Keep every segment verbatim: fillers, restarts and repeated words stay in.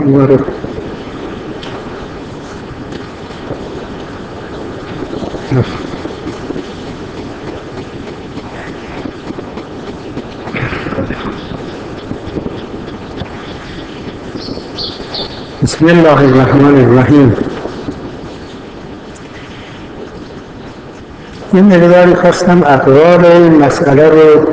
مبارک. بسم الله الرحمن الرحیم. یه مقداری خواستم اقوال این مسئله رو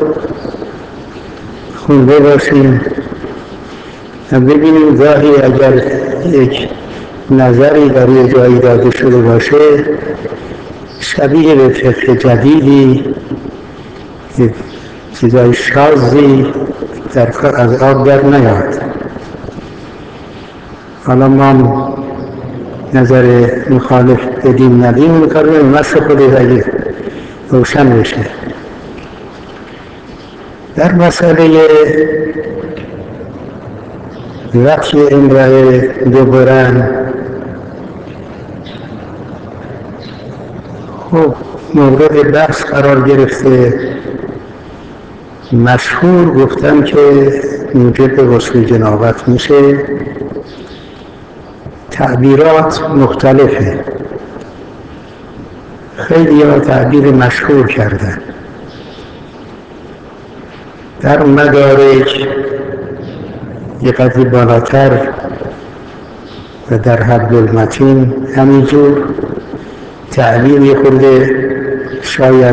خونده باشیم و ببینیم گاهی اگر یک نظری در یه جایی داده شده باشه شبیه به فقه جدیدی، یک چیزای شاذی در از آب در نیاد. حالا ما نظر مخالف بدیم ندیم میکنیم مثل خودش اگه روشن بشه. در مسئله وقتی امرأه دوبارن خب مورد بحث قرار گرفته. مشهور گفتن که موجب غسل جنابت میشه. تعبیرات مختلفه. خیلی ها تعبیر مشهور کردن. در مدارج یک قدری بالاتر و در حد المتین همینجور تعبیر یه خورده شاید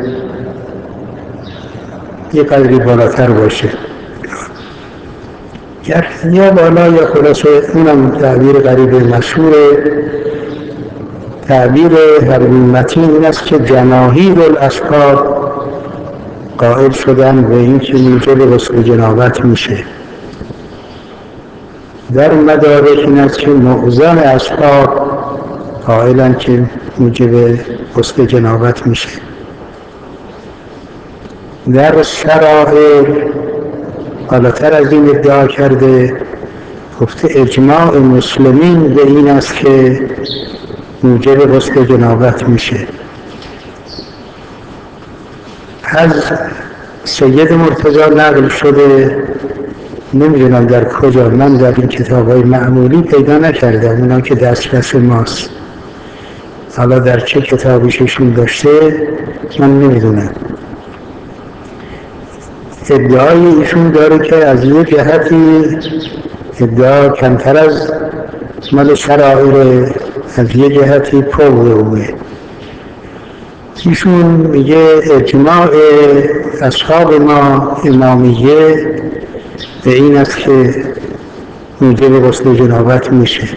یه قدری بالاتر باشه، یا بالا یا خلاصه اونم تعبیر قریب مشهوره. تعبیر حد المتین این است که جماهیر الاصحاب قائل شدن به این که موجب غسل جنابت میشه. در مدارک این است که معظم اصحاب قائلن که موجب غسل جنابت میشه. در شرائع بالاتر از این ادعا کرده، گفته اجماع مسلمین به این است که موجب غسل جنابت میشه. از سید مرتضی نقل شده، نمیدونم در کجا، من در این کتاب‌های معمولی پیدا نکردم، اونا که دسترس ماست. حالا در چه کتابیشون داشته من نمیدونم. ادعای ایشون داره که از یه جهتی ادعا کمتر از مال شرائع، از یه جهتی پول اوه. ایشون میگه اجماع اصحاب ما امامیه به این است که موجب غسل جنابت میشه.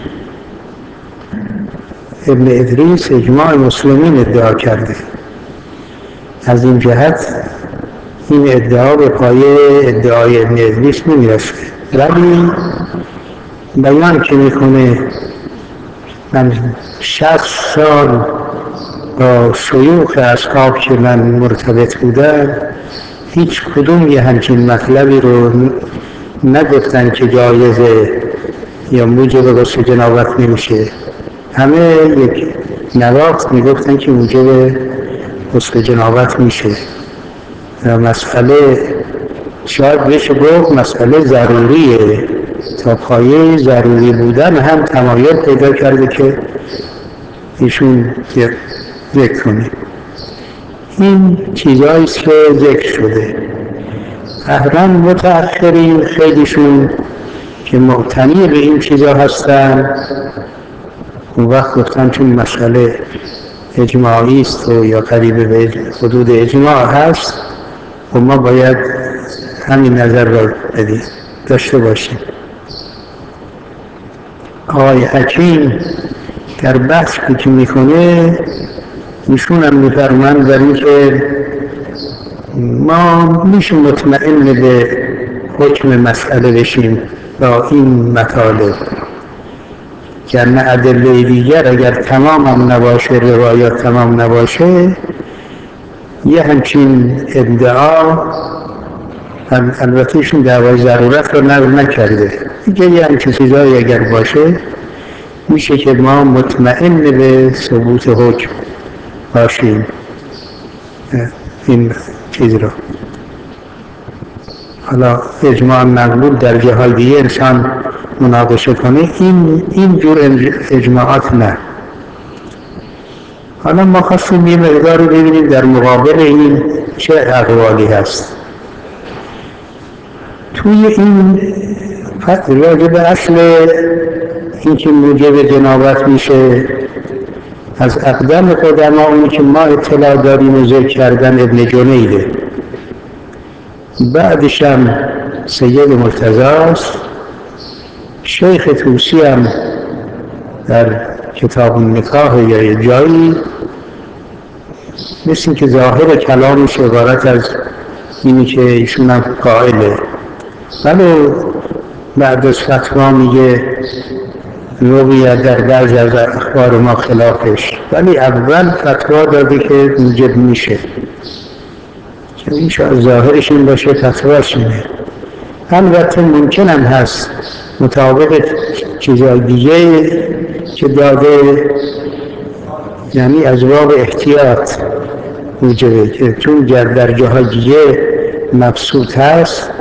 ابن ادریس اجماع مسلمین ادعا کرده. از این جهت این ادعا به پایه ادعای ابن ادریس نمیرسه، ولی بیان که میکنه من شصت سال با شیوخ اصحاب که من مرتبط بودم هیچ کدوم یه همچین مطلبی رو نگفتن که جایزه یا موجب غسل جنابت نمیشه. همه یک نواقض میگفتن که موجب غسل جنابت میشه. مسئله شاید بشه گفت مسئله ضروریه، تا پایه ضروری بودن هم تمایل پیدا کرده که ایشون ذکر کنه. این چیزایی است که ذکر شده. اهران متأخرین خیلیشون که معتنی به این چیزا هستن اون وقت گفتن چون مسئله اجماعی است و یا قریب به حدود اجماع هست و ما باید همین نظر را بدیم داشته باشیم. آقای حکیم در بحثی که میکنه ایشون هم میفرمایند در این که ما میشه مطمئن به حکم مسئله بشیم با این مطالب که نه ادله دیگر اگر تمام هم نباشه، روایات تمام نباشه، یه همچین ادعا البته ایشون دعوای ضرورت رو نقل نکرده، دیگه یه همچین چیزایی اگر باشه میشه که ما مطمئن به ثبوت حکم باشیم این چیز رو. حالا اجماع مقبول در جاهای دیگه انسان مناقشه کنه، این این جور اجماعات نه. حالا ما خواستیم یه مقداری ببینیم در مقابل این چه اقوالی هست. توی این راجع به اصل این که موجب جنابت میشه از اقدم قدما، اونی که ما اطلاع داریم و ذکر کردن ابن جنیده، بعدش هم سید مرتضی است، شیخ طوسی هم در کتاب النکاح یا یه جایی مثل که ظاهر کلامش عبارت از اینی که ایشون هم قائله، ولی بعد از فتوا میگه رویت در بعضی از اخبار ما خلافش، ولی اول فتوا داده که موجب میشه، که این شاید ظاهرش این باشه فتواش اینه. البته ممکن هم هست مطابق چیزای دیگه که داده، یعنی از باب احتیاط موجبه، که چون در جاهای دیگه مبسوط هست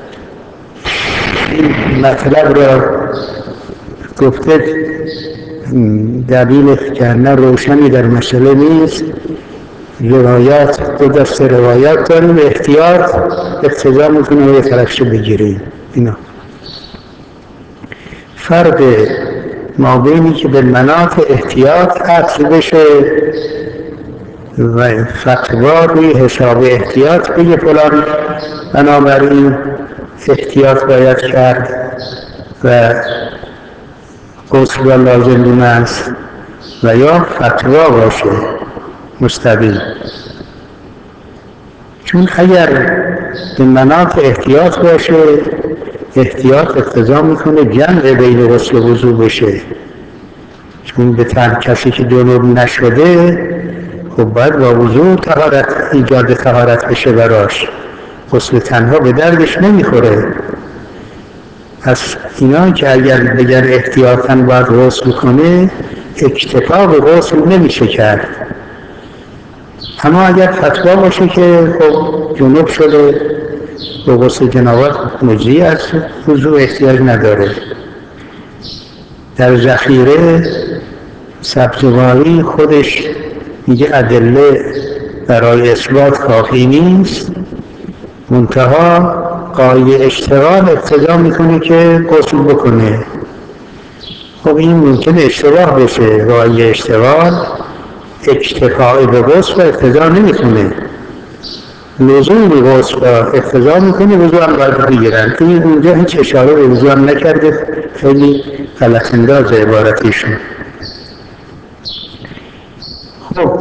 این مطلب را گفته دلیل کهنه روشنی در مسئله نیست. روایات دو دست روایات داریم، احتیاط اقتضا میکنه و یه طرفش بگیریم. اینا فرق ما بینی که به مناط احتیاط عطف بشه و فتوا روی حساب احتیاط بگه فلان بنابراین احتیاط باید کرد و غسل را لازم دونست، و یا فتوا باشه مستقیم. چون اگر به مناط احتیاط باشه، احتیاط اقتضا میکنه جمع بین غسل و وضو بشه، چون به تن کسی که جنوب نشده خب باید با وضو طهارت ایجاد طهارت بشه براش، غسل تنها به دردش نمیخوره. پس اینا که اگر بگر احتیاطاً باید غسل کنه، اکتفا به غسل نمیشه کرد. اما اگر فتوا باشه که خب جنوب شده به غسل جنابت مجزی از وضو احتیاج نداره. در ذخیره سبزواری خودش میگه ادله برای اثبات کافی نیست، منتها قایه اشتغال اقتضا میکنه که غسل بکنه. خب این ممکنه اشتباه بشه، قایه اشتغال اکتفاء به غسل اقتضا نمیکنه، لزوم غسل اقتضا میکنه، وضو هم باید بگیرن. این اونجا هیچ اشاره به وضو هم نکرده، خیلی غلط انداز عبارتیشون. خب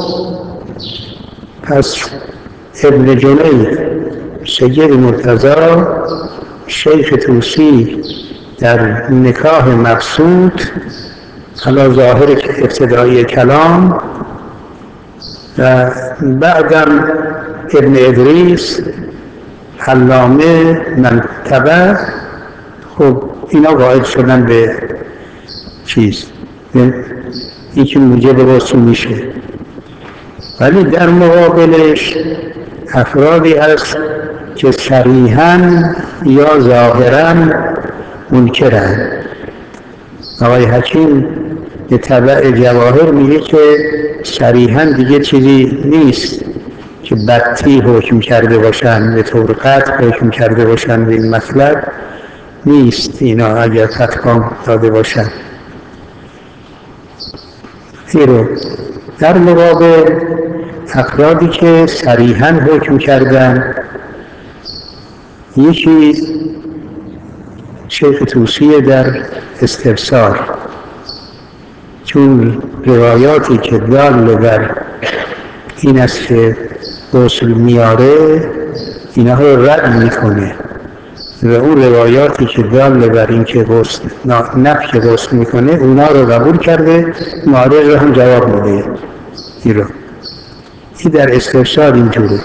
پس ابن جنید، سید مرتضی، شیخ طوسی در نکاح مبسوط، حالا ظاهر ابتدایی کلام، و بعدم ابن ادریس علامه منتبه. خب اینا قائل شدن به چیز این که موجب غسل میشه، ولی در مقابلش افرادی هست که صریحاً یا ظاهراً منکرن. آقای حکیم به تبع جواهر میگه که صریحاً دیگه چیزی نیست که بدتی حکم کرده باشن، به طور قطع حکم کرده باشن به این مطلب نیست اینا اگر فتوا داده باشن. ایرو در مقابل افرادی که صریحاً حکم کردن، یکی شیخ طوسی در استفسار، چون روایاتی که دال بر این است که غسل میاره اینها رو رد میکنه، و اون روایاتی که دال بر این که غسل نفی غسل میکنه اونا رو قبول کرده، معارض رو هم جواب میده. این رو این در استفسار اینجوره.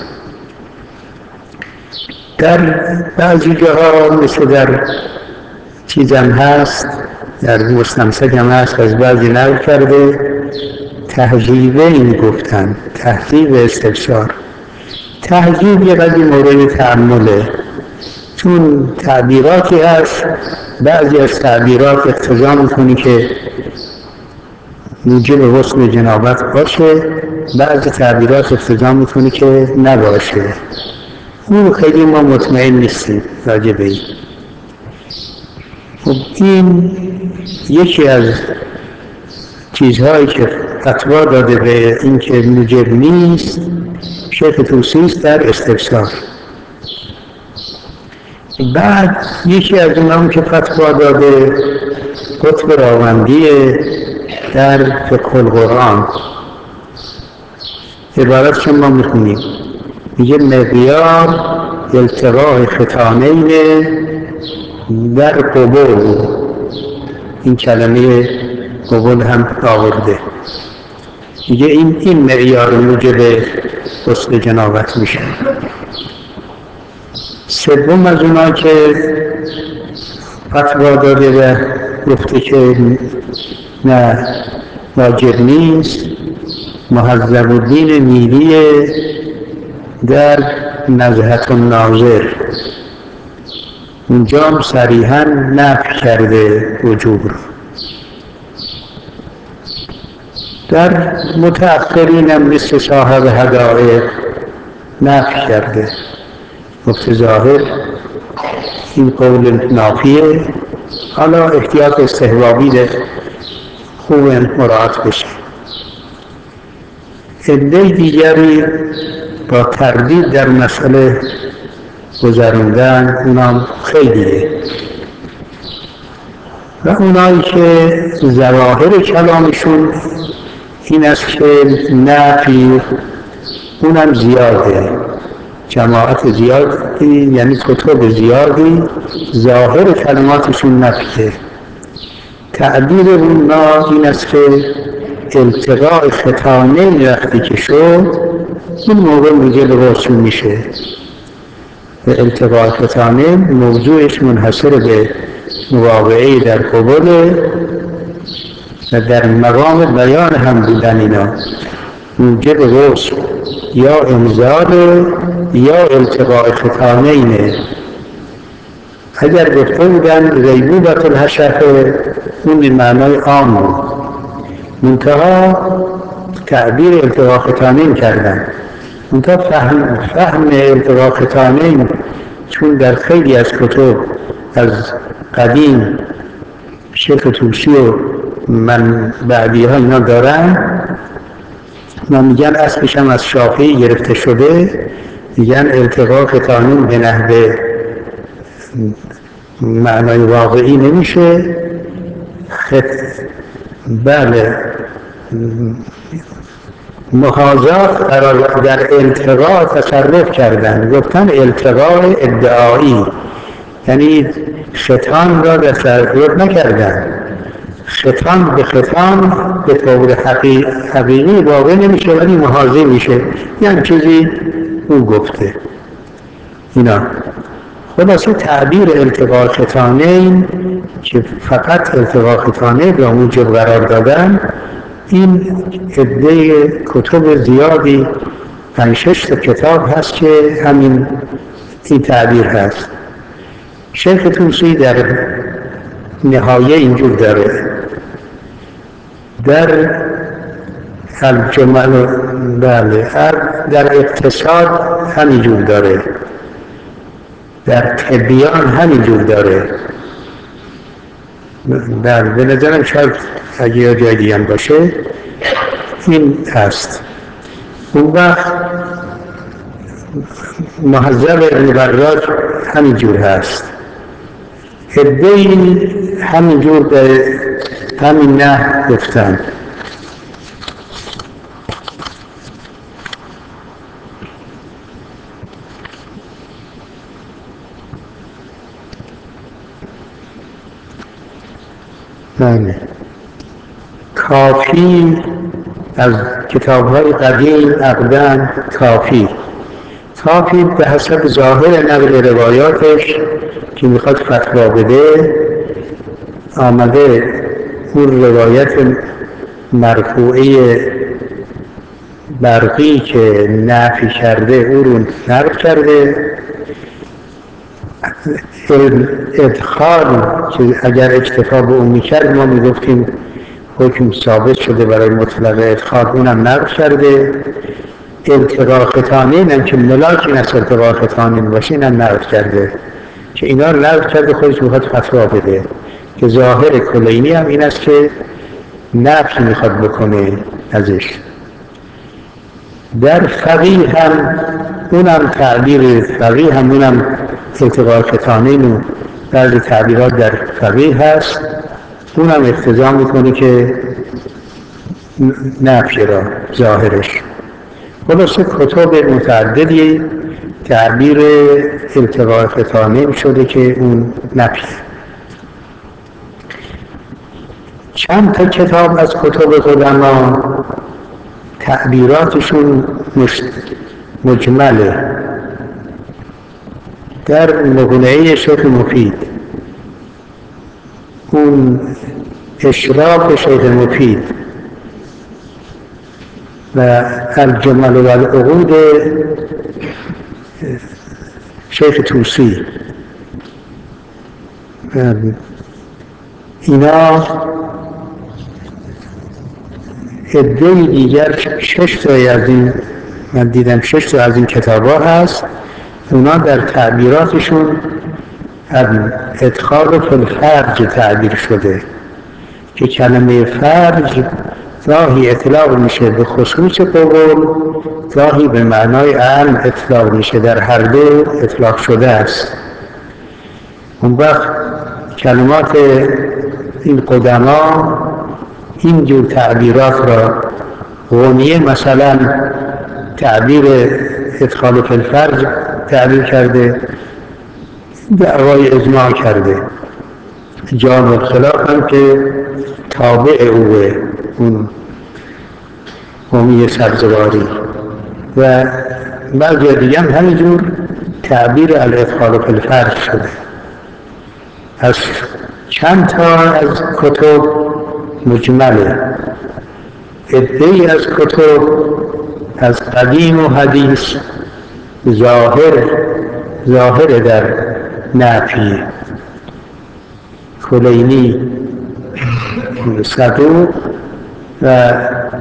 در بعضی جاها مثل در چیزم هست، در مستمسک هم هست، از بعضی نقل کرده تهذیبه این گفتن، تهذیب استفسار. تهذیب یه قدری مورد تأمله، چون تعبیراتی هست، بعضی از تعبیرات اقتضا میکنی که موجب غسل جنابت باشه، بعضی تعبیرات اقتضا میکنی که نباشه. اون خیلی ما مطمئن نیستیم راجع به این. خب این یکی از چیزهایی که فتوا داده به این که موجب نیست شیخ طوسی است در استفسار. بعد یکی از اونام که فتوا داده قطب راوندیه در فقه القرآن. عبارت که ما میخونیم میگه مقیار التقاء ختانین در قبول. این کلمه قبول هم آورده، میگه این این معیار موجب غسل جنابت میشه. سوم از اونا که فتوا داده و گفته که نه واجب نیست مهذب الدین نیلی در نزهة الناظر. اونجا هم صریحاً نفی کرده وجوب رو. در متأخرین هم مثل صاحب حدائق نفی کرده، گفته ظاهر این قول نافیه، حالا احتیاط استحبابی ده خوب مراعات بشه. عده دیگری با تردید در مسئله گذروندن، اونام خیلیه و اونایی که ظواهر کلامشون این است که نفی اونم زیاده، جماعت زیادی یعنی کتب زیادی ظاهر کلماتشون نفیه. تعبیر اونا این است که التقاء ختانین وقتی که شد این موقع موجب غسل میشه و التقاء ختانین موضوعش منحصر به مواقعه در قبول و در مقام بیان هم بودن اینا موجب غسل یا انزال یا التقاء ختانینه. اگر گفته بودن غیبوبة الحشفه اون به معنای عام بود، منتها تعبیر التقاء ختانین کردن. منتها فهم, فهم التقاء ختانین چون در خیلی از کتب از قدیم شیخ طوسی و من بعدی ها اینا دارن و میگن اصلش هم از شافعی گرفته شده، میگن التقاء ختانین به نحوه معنای واقعی نمیشه. خط بله محاذات قرار در التقاء تصرف کردن، گفتن التقاء ادعایی، یعنی ختان را تصرف نکردن. ختان به ختان به طور حقیقی واقع نمیشه ولی محاذی میشه، یعنی چیزی او گفته اینا. خلاصه تعبیر التقاء ختانین که فقط التقاء ختانین را موجب قرار دادن، این عده کتب زیادی پنج شش تا کتاب هست که همین این تعبیر هست. شیخ طوسی در نهایه اینجور داره، در الجمل بله در اقتصاد همینجور داره، در طبیان همینجور داره. بله به نظرم شاید اگه یا جای دیگه هم باشه این هست. اون وقت مهذب ابن براج همینجور هست، عده‌ای همینجور به همین نه گفتن. بله کافی از کتاب‌های قدیم اقدم کافی کافی به حسب ظاهر نقل روایاتش که میخواد فتوا بده آمده اون روایت مرفوعه برقی که نفی کرده او رو نقل کرده، ادخال که اگر اکتفا به اون میکرد ما میگفتیم حکم ثابت شده برای مطلق ادخال، اونم نقل کرده. التقاء ختانین هم که ملاک این از التقاء ختانین باشه اینم نقل کرده که اینا رو نقل کرده، خودش میخواد فتوا بده که ظاهر کلینی هم این است که نفی میخواد بکنه ازش. در فقیه هم اونم تعبیر فقیه هم اونم التقاء ختانین و بعضی تعبیرات در فقیه هست، اونم اقتضا میکنه که نفی را ظاهرش. خلاصه کتب متعددی تعبیر التقاء ختانین شده که اون نفی. چند تا کتاب از کتب قدما تعبیراتشون مجمله. در مقنعه شیخ مفید، اون اشراف شیخ مفید و الجمل و العقود شیخ طوسی، اینا عده‌ای دیگر شش تایی از این، من دیدم شش تا از این کتاب ها هست، اونا در تعبیراتشون ادخال فی الفرج تعبیر شده که کلمه فرج گاهی اطلاق میشه به خصوص قول، گاهی به معنای عام اطلاق میشه، در هر دو اطلاق شده است. اون وقت کلمات این قدما این جور تعبیرات را، غنیه مثلا تعبیر ادخال فی الفرج تعبیر کرده، دعوای اجماع کرده. جامع الخلاف هم که تابع اوه، اون قومی سبزواری، و بعضی دیگه هم همینجور تعبیر الادخال فی الفرج شده. از چند تا از کتب مجمله، عده‌ای از کتب از قدیم و حدیث ظاهر ظاهر در نفی. کلینی، صدوق و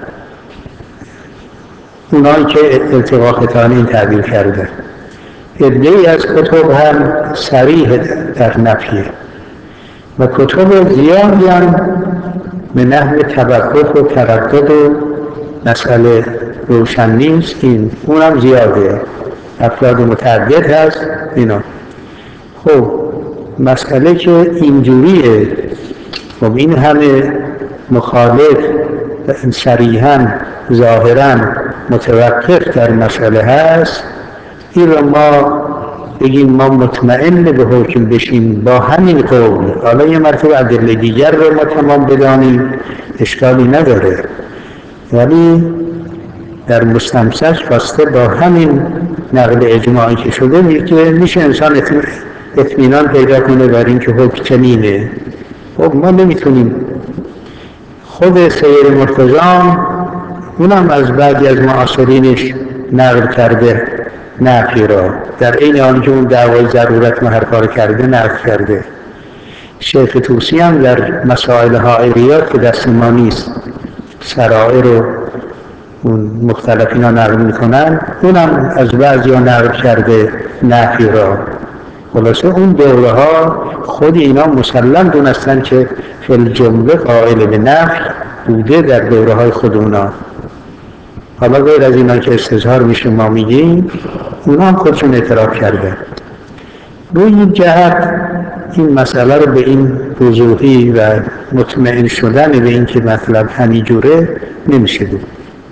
اونایی که التقاء ختانین تعبیر کرده. عده‌ای از کتب هم صریح در نفیه و کتب زیادی هم به نحو توقف و تردد و مسئله روشن نیست، این اونم زیاده، افراد متعدد هست اینا. خب مسئله که اینجوریه، خب این همه مخالف صریحاً ظاهراً متوقف در مسئله هست، این رو ما بگیم ما مطمئن به حکم بشیم با همین قول، حالا یه مرتبه ادله دیگر رو ما تمام بدانیم اشکالی نداره، ولی در مستمسک خواسته با همین نقل اجماعی که شده میشه انسان اطمینان پیدا کنه بر این که حکم چنینه. خب ما نمیتونیم. خود سید مرتضی اونم از بعضی از معاصرینش نقل کرده نفی را، در این آنکه اون دعوای ضرورت محرفا کرده نقل کرده. شیخ طوسی هم در مسائل حائریات که دست ما نیست، سرائر و اون مختلفین ها نقل میکنن، اونم از بعضی ها نقل کرده نفی را. خلاصه اون دوره ها خود اینا مسلم دونستن که فی الجمله قائل به نفی بوده در دوره های خود اونا. حالا غیر از اینا که استظهار میشه ما میگیم، اونا هم خودشون اعتراف کرده. روی این جهت این مسئله رو به این وضوحی و مطمئن شدن به این که مطلب همین جوره نمیشه بود.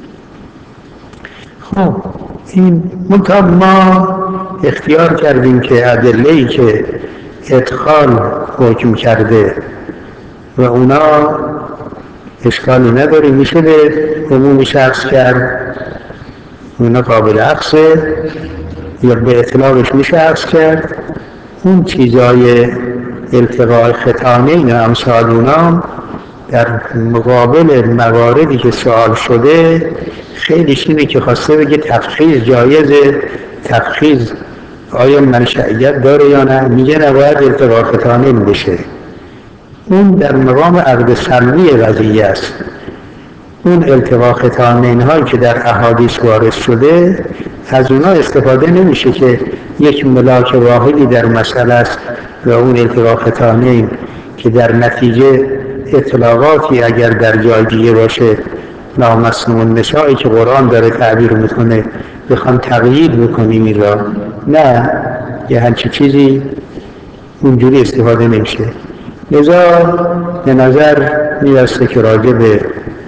خب این منطقه ما اختیار کردیم که ادله‌ای که ادخال حکم کرده و اونا اشکالی نداره، میشه به عموم شخص کرد، اونا قابل عکسه یا به اطلاقش میشه عکس کرد. اون چیزای التقاء ختانین و امثال اونا در مقابل مواردی که سوال شده خیلی اینه که خواسته بگه تفخیص جایزه، تفخیص آیا منشأیت داره یا نه؟ میگه نباید التقاء ختانین بشه. اون در مقام عقد سلبی قضیه است. اون التقاء ختانین هایی که در احادیث وارد شده از اونا استفاده نمیشه که یک ملاک واحدی در مسئله است و اون التقاء ختانین که در نتیجه اطلاقاتی اگر در جای دیگه باشه نامسموع النسائی که قرآن داره تعبیر میکنه بخوان تقیید بکنیم این را، نه، یه همچی چیزی اونجوری استفاده نمیشه. لذا به نظر میرسه که راجع به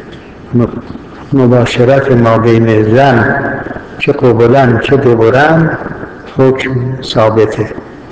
مباشرت ما بین زن چه قبلن چه دبرن حکم ثابته.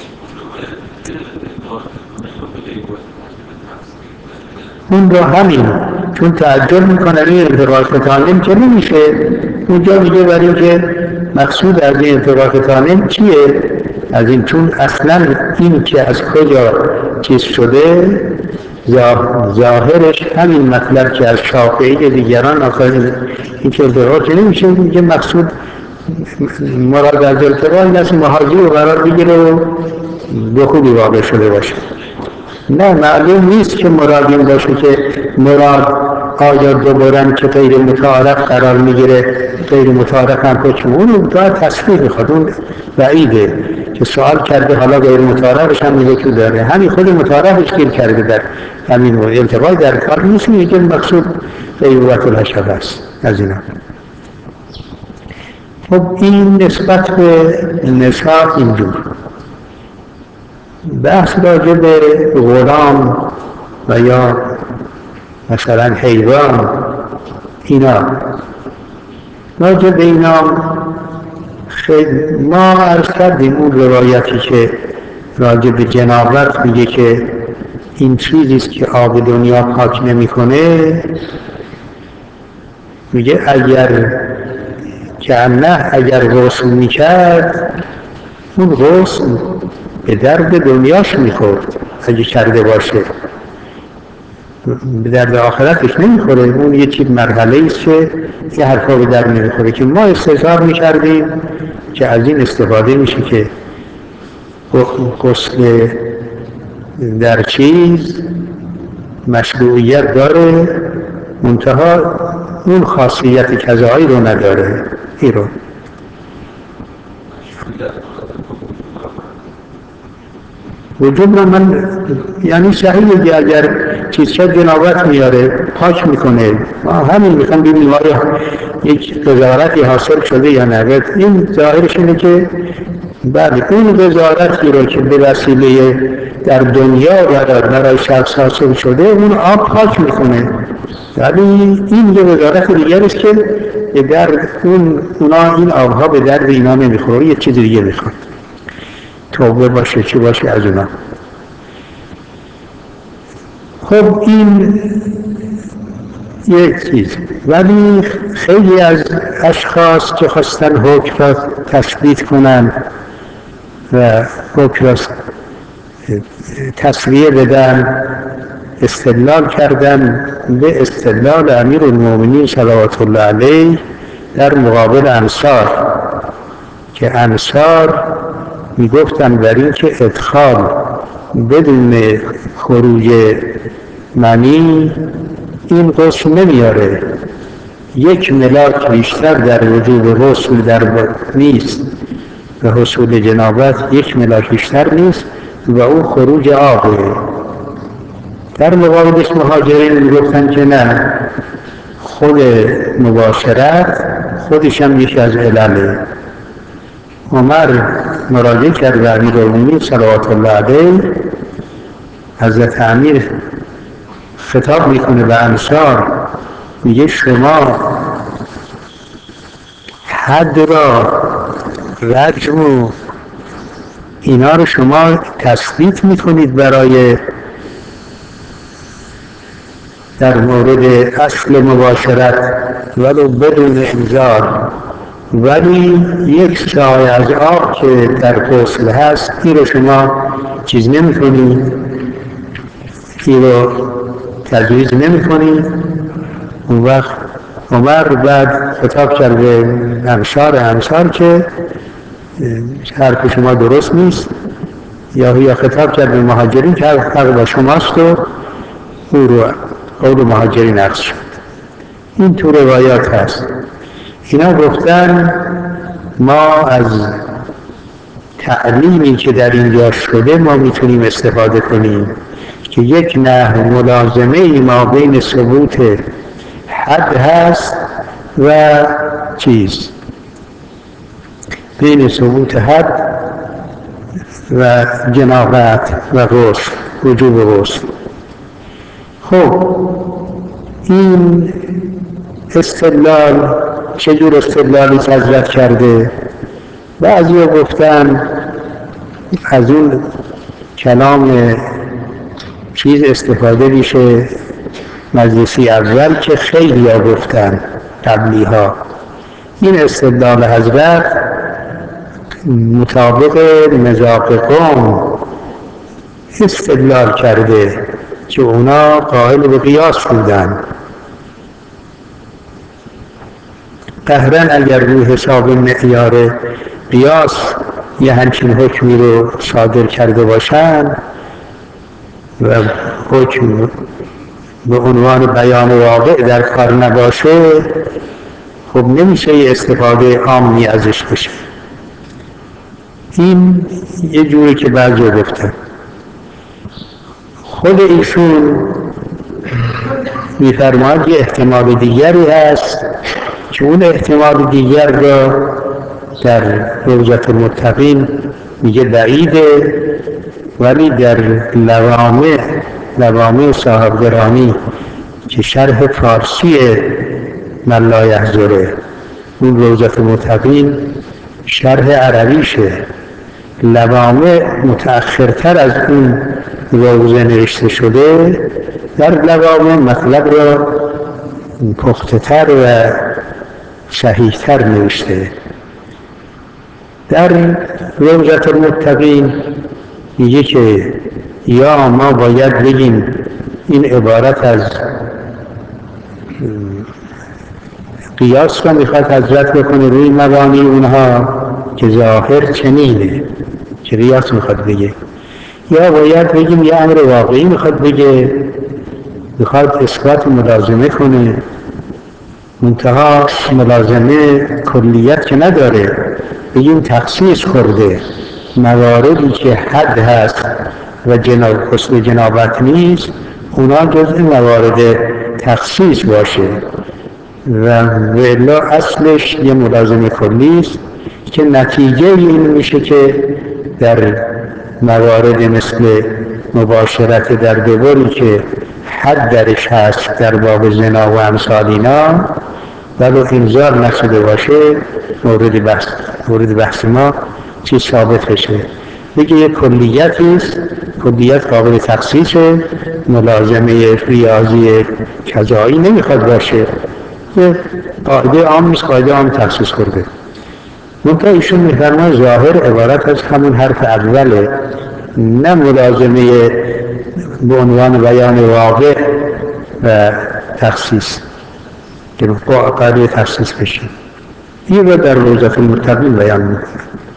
اون را همین چون تعجب میکنه این التقاء ختانین که نمیشه اونجا میگه برای که مقصود از این التقاء ختانین چیه؟ از این چون اصلا این که از کجا چیز شده ظاهرش همین مطلب که از شافعی دیگران آخر این که التقاء که نمیشه میگه مقصود مراد از التقاء این است مهاجی رو قرار بگیره و به خوبی واقع شده باشه. نه، معلوم نیست که مراد این باشه که مراد آیا دوبارن که غیر متعارف قرار میگیره غیر متعارف هم حکم اون باید تصریح بخواد. اون بعیده که سوال کرده حالا غیر متعارفش هم میگه که داره همین خود متعارفش گیر کرده در همین التقاء در کار نیست میگه مقصود غیبوبت الحشب است از اینا. خب این نسبت به نساء اینجور. بحث راجع به غلام و یا مثلا حیوان اینا راجع به اینا خیلی ما عرض کردیم اون روایتی که راجع به جنابت میگه که این چیزیست که آب دنیا پاک نمیکنه. میگه اگر که نه اگر غسل میکرد اون غسل به درد دنیاش میخورد اگه کرده باشه به درد آخرتش نمیخوره. اون یه چیز مرحله ایست که یه حرفا به درد نمیخوره که ما استحضار میکردیم که از این استفاده میشه که غسل در چیز مشروعیت داره منتها اون خاصیت کذایی رو نداره. این رو وجود رو من یعنی صحیحه که اگر چیز شد جنابت میاره پاک میکنه. ما همین میخوام ببینیم آیا یک قضاوتی حاصل شده یا نه. این ظاهرش اینه که بعد اون قضاوتی رو که به وسیله در دنیا برای شخص حاصل شده اون آب پاک میکنه، ولی این یه قضاوت دیگر است که به درد اون اونا این آبها به درد اینا نمیخوره، یه چیز دیگه میخوره، توبه باشه چی باشه از اونا. خب این یک چیز. ولی خیلی از اشخاص که خواستن حکم را تثبیت کنن و حکم را تصویه بدن استدلال کردن به استدلال امیرالمومنین صلوات الله علیه در مقابل انصار که انصار میگفتن بر این که ادخال بدون خروج منی این غسل نمیاره. یک ملاک بیشتر در وجوب غسل در نیست و حصول جنابت یک ملاک بیشتر نیست و او خروج آبه. در مقابلش مهاجرین میگفتن که نه، خود مباشرت خودش هم یکی از علله. عمر مراجعه کرد به امیرالمومنین صلوات الله علیه. حضرت امیر خطاب میکنه به انصار میگه شما حد را رجم و اینا رو شما تثبیت میکنید برای در مورد اصل مباشرت ولو بدون انذار، ولی یک سایه از آب که در غسل هست این رو شما چیز نمی کنید، این رو تجویز نمی کنید. اون وقت عمر بعد خطاب کرده انصار انصار که حرف شما درست نیست، یا یا خطاب کرد به مهاجرین که حق با شماست و او رو قول مهاجرین عکس شد. این تو روایات هست. اینا گفتن ما از تعلیمی که در اینجا شده ما میتونیم استفاده کنیم که یک نحو ملازمه ای ما بین ثبوت حد هست و چیز بین ثبوت حد و جنابت و غسل، وجوب غسل. خب این استدلال چجور استدلالی حضرت کرده؟ بعضی ها گفتن از اون کلام چیز استفاده میشه مجلسی اول که خیلی ها گفتن قبلی ها. این استدلال حضرت مطابق مذاق قوم استدلال کرده که اونا قائل به قیاس بودن. قهرن اگر روی حساب معیار قیاس یه همچین حکمی رو صادر کرده باشن و حکم به عنوان بیان واقع در کار نباشه، خب نمیشه استفاده عامی ازش بشه. این یه جوری که بعضی گفتن. خود ایشون میفرماید یه احتمال دیگری هست که اون احتمال دیگر را در روضة المتقین میگه بعیده، ولی در لوامع لوامع صاحب گرامی که شرح فارسی من لا یحضره، اون روضة المتقین شرح عربیشه، لوامع متأخرتر از اون روضه نوشته شده، در لوامع مطلب را پخته‌تر و صحیح‌تر نوشته. در روضة المتقین میگه که یا ما باید بگیم این عبارت از قیاس را میخواد حضرت بکنه روی مبانی اونها که ظاهر چنینه که قیاس میخواد بگه، یا باید بگیم یه امر واقعی میخواد بگه، میخواد اثبات ملازمه کنه، منتها ملازمه کلیت که نداره، بگیم تخصیص کرده مواردی که حد هست و جناب غسل جنابت نیست، اونا جزء موارد تخصیص باشه و الا اصلش یه ملازمه کلی است که نتیجه این میشه که در موارد مثل مباشرت در دوری که حد درش هست در باب زنا و امثال اینا ولو انزال نشده باشه، مورد بحث مورد بحث ما چی ثابت بشه، بگه یک کلیتی است، کلیت قابل تخصیصه، ملازمه ریاضی کذایی نمیخواد باشه، یه قاعده عام نیست، قاعده عام تخصیص کرده. منتها ایشون میفرماید ظاهر عبارت از همون حرف اوله، نه ملازمه به عنوان بیان واقع و تخصیص که قاعده تخصیص بشه. این رو در روضة المتقین بیان میکنه.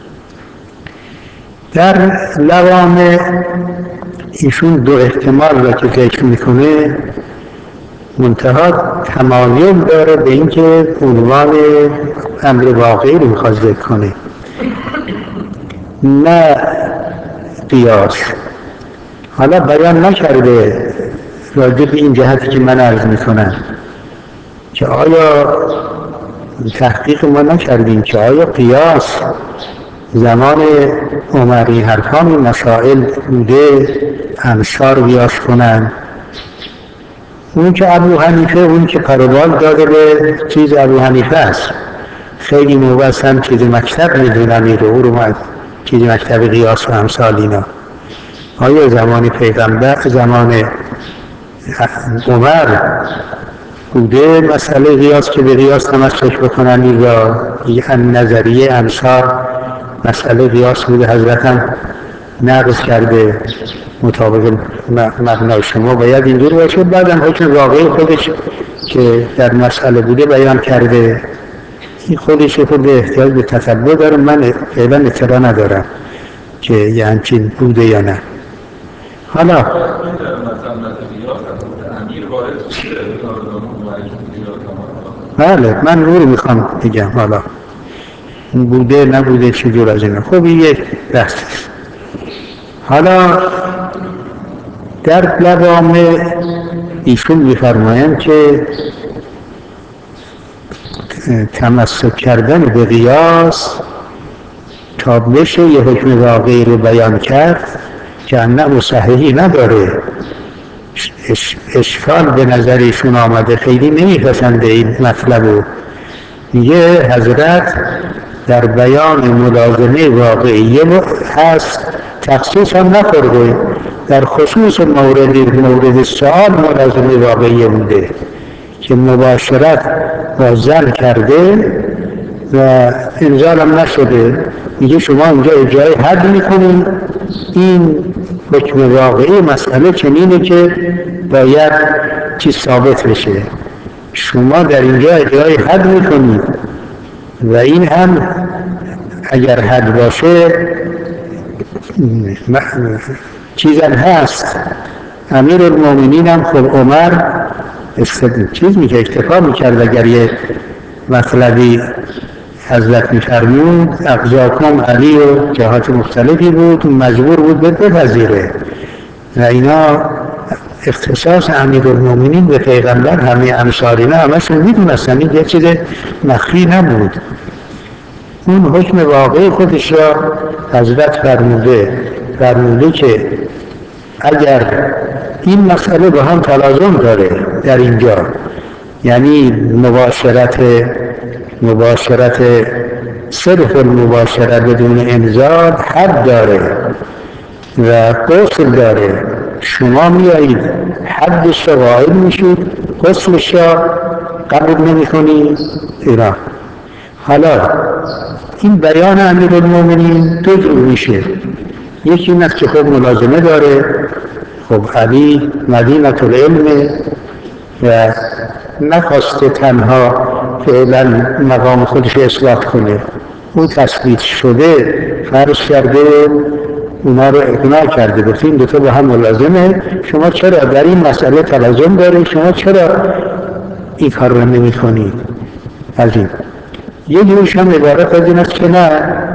در لوامع ایشون دو احتمال را که ذکر میکنه، منتها تمایل داره به اینکه عنوان امر واقعی رو میخواد ذکر کنه، نه قیاس. حالا بیان نکرده راجع به این جهتی که من عرض میکنم که آیا تحقیق ما نکردیم که آیا قیاس زمان عمر این حرفان مسائل بوده امثال قیاس کنن؟ اون که ابو حنیفه، اون که پروبال داده به چیز ابو حنیفه است، خیلی موقع اصلا چیز مکتب میدونم این رو او رو چیز مکتب قیاس و امثال اینا. آیا زمان پیغمبر زمان عمر بوده مسئله قیاس که به قیاس تمسک بکنن این را؟ یه نظریه امثال مسئله قیاس بوده، حضرت هم نقض کرده مطابق مبنای شما باید اینجور باشه، بعدم حکم واقعی خودش که در مسئله بوده بیان کرده. این خودش خود احتیاج به تتبع داره. من فعلا اطلاع ندارم که یه همچین بوده یا نه. حالا بله من رو میخوام بگم حالا بوده نبوده چجور از اینا. خب این یک بحث. حالا در لوامع ایشون میفرمایند که تمسک کردن به قیاس تا بشه یه حکم واقعی رو بیان کرد که انه صحیحی نداره. اش اشکال به نظرشون آمده، خیلی نمیپسنده این مطلب رو. میگه حضرت در بیان ملازمه واقعیه هست، تخصیص هم نخورده، در خصوص مورد مورد سؤال ملازمه واقعیه بوده که مباشرت با زن کرده و انزال هم نشده. میگه شما اینجا اجرای حد میکنید، این حکم واقعی مسئله چنینه که باید چیز ثابت بشه، شما در اینجا اجرای حد میکنید و این هم اگر حد باشه چیزم هست. امیر المومنین هم خب عمر چیز میگه اکتفا میکرد اگر یه مطلبی حضرت میفرمود اقضاکم علی و جهات مختلفی بود مجبور بود به بپذیره و اینا اختصاص امیر المومنین به پیغمبر همه انصارینا همشون میدونستن، این یه چیز مخفی نبود. اون حکم واقعی خودش را حضرت فرموده فرموده که اگر این مسئله با هم تلازم داره در اینجا، یعنی مباشرت مباشرت صرف المباشرت بدون انزال حد داره و غسل داره، شما میایید حدش را قائل میشید، غسلش را قبول نمی کنید اینا. حالا این بیان امیرالمومنین دو جور میشه. یکی این است که خب ملازمه داره، خب علی مدینة العلم و نخواسته تنها فعلا مقام خودش اصلاح کنه، او تثبیت شده فرض کرده اونا رو اقناع کرده، گفته این دوتا با هم ملازمه، شما چرا در این مسئله تلازم داره، شما چرا این کار رو نمی کنید. از این یه جورش هم عبارت از این است که نه،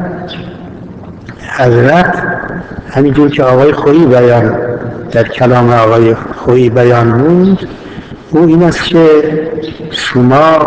حضرت همینجور که آقای خویی بیان در کلام آقای خویی بیان بود، او این است که شما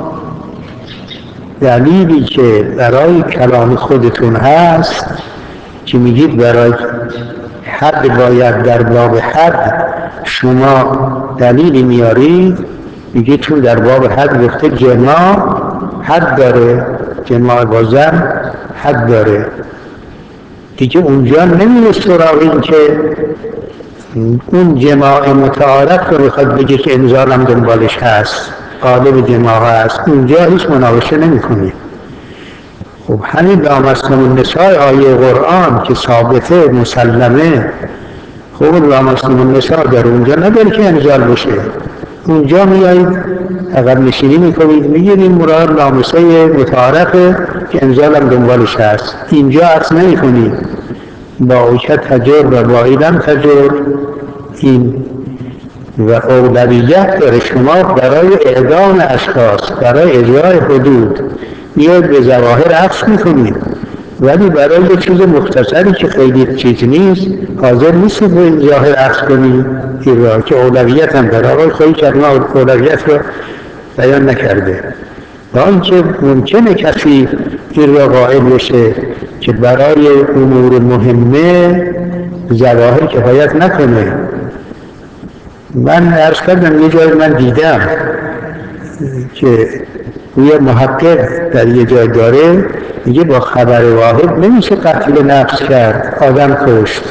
دلیلی که برای کلام خودتون هست که میگید برای حد باید در باب حد شما دلیلی میارید، میگید چون در باب حد گفته جماع حد داره، جماع با زن حد داره دیگه، اونجا نمیره سراغ این که اون جماع متعارف رو بخواد بگه که انزال هم دنبالش هست، قالب جماع هست، اونجا هیچ مناقشه نمی کنید. خب همین لامستم النساء آیه قرآن که ثابته مسلمه، خب لامستم النساء در اونجا نداره که انزال بشه، اونجا میایید اگر نشینی میکنید میگید این مراد لامسه متعارفه که انزال هم دنبالش هست، اینجا عکس نمی کنید با اوکت تجر و با ایدم تجر. این و اولویت داره شما برای اعدام اشخاص، برای اجرای حدود میاد به ظواهر عکس میکنید، ولی برای یه چیز مختصری که خیلی چیز نیست حاضر نیستید به این ظاهر عکس کنید این را که اولویت هم داره. آقای خواهی کرما اولویت را بیان نکرده، با اینکه ممکنه کسی این را قائل بشه که برای امور مهمه ظواهر کفایت نکنه. من عرض کردم یه جای من دیدم که یه محقق در یه جای داره میگه با خبر واحد نمیشه قتل نفس کرد، آدم کشت،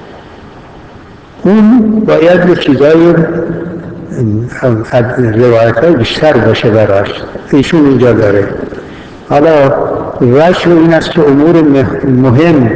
اون باید یه چیزای روایت های بیشتر باشه براش، ایشون اینجا داره. حالا وجه این است که امور مهم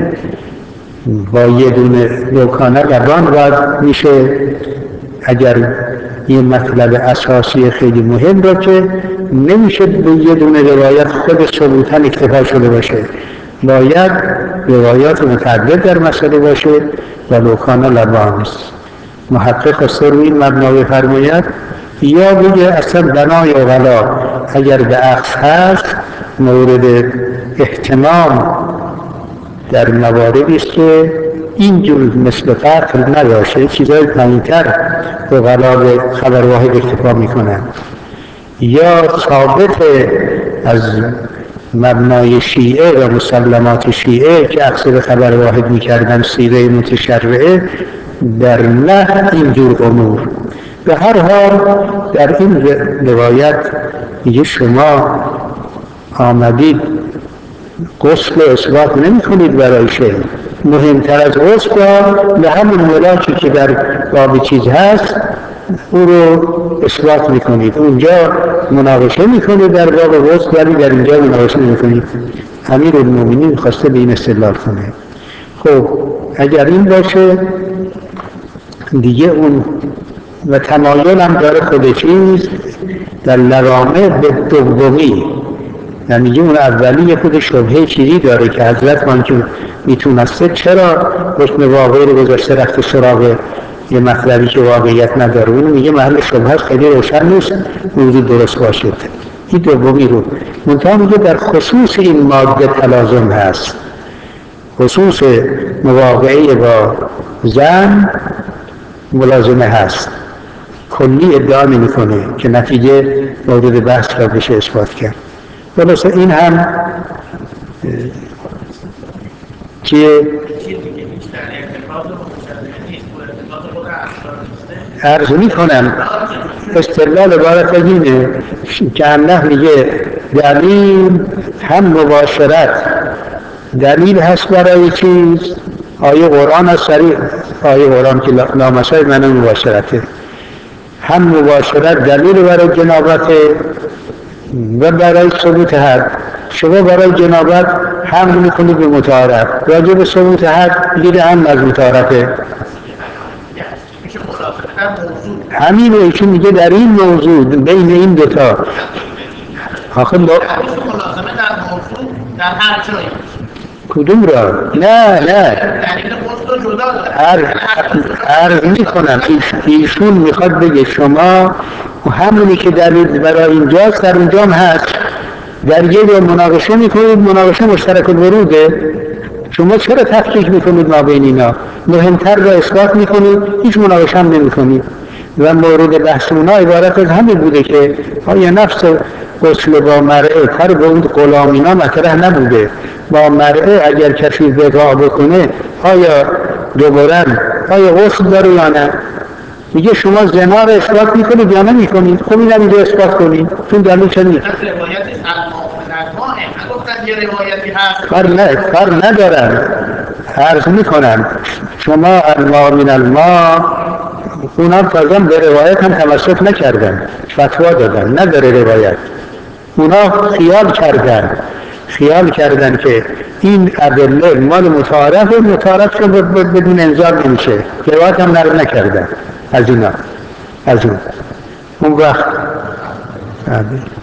با یه دونه دوکانه قربان باید میشه، اگر یه مطلب اساسی خیلی مهم را که نمیشه به یه دونه روایت خود ثبوتاً اکتفا شده باشه، باید روایات متعدد در مسئله باشه و لوکان لبانس. محقق خسته روی این مبنا بفرماید یا بگه اصلا بنای اغلا اگر به عکس هست مورد احتمام در مواردی است که اینجور مثل قتل نداشته، چیزای پایین‌تر اغلا به خبر واحد اکتفا میکنن، یا ثابت از مبنای شیعه و مسلمات شیعه که اکثر خبر واحد میکردن سیره متشرعه در نه اینجور امور. به هر حال در این روایت میگه شما آمدید غسل اثبات نمی کنید برای شیء، مهمتر از غسل به همون ملاکی که در باب چیز هست او رو اثبات میکنید، اونجا مناقشه میکنید در باب غسل ولی در اینجا مناقشه میکنید. امیر المومنین خواسته به این استدلال کنه. خب اگر این باشه دیگه اون و تمایل هم داره خود چیز در لوامع به دومی، یعنی اون اولی خود شبهه چیزی داره که حضرت من که میتونسته چرا حکم واقعی رو گذاشته رفته سراغ یه مطلبی که واقعیت نداره، اون میگه محل شبهه خیلی روشن نیست موضوع درست باشد. این دومی رو منتها میگه در خصوص این ماده تلازم هست، خصوص مواقعه با زن ملازمه هست، کلی ادعا نمی کنه که نتیجه مورد بحث را بشه اثبات کرد. خلاصه این هم که عرض می کنم استدلال عبارت از اینه که الله میگه دلیل هم مباشرت دلیل هست برای چیز، آیه قرآن از صریح آیه قرآن که لامسای من مباشرته، هم مباشرت دلیل برای جنابته و برای ثبوت حد. شما برای جنابت حمل میکنید به مطهرت، راجع به ثبوت حد گیره هم از مطهرته. همین ایشون میگه در این موضوع بین این دوتا آخر با در هر جایی کدوم را؟ نه نه عرض می کنم ایشون میخواد بگه شما همونی که دلیل برای اینجاست در اونجا هم هست، در یه دو مناقشه میکنید، مناقشه مشترک الوروده، شما چرا تفکیک میکنید ما بین اینا؟ مهمتر را اثبات میکنید، هیچ مناقشه هم نمیکنید. و مورد بحث اونا عبارت از همین بوده که آیا نفس غسل با مرعه کار به اون غلامینا مطرح نبوده، با مرعه اگر کسی وقاع بکنه آیا دوباره آیا غسل داره یا نه؟ میگه شما زنا را اثبات میکنید یا نمیکنید؟ خب این هم اینجا اثبات کنید، چون دلیل چه نیست؟ کار نه کار ندارن. عرض میکنم شما الماء من الماء اونا تازه به روایت هم تمسک نکردن، فتوا دادن نداره روایت، اونا خیال کردن خیال کردن که این ادله مال متعارف و متعارف که بدون انزال نمیشه، روایت هم نقل نکردن از اینا از اون اون وقت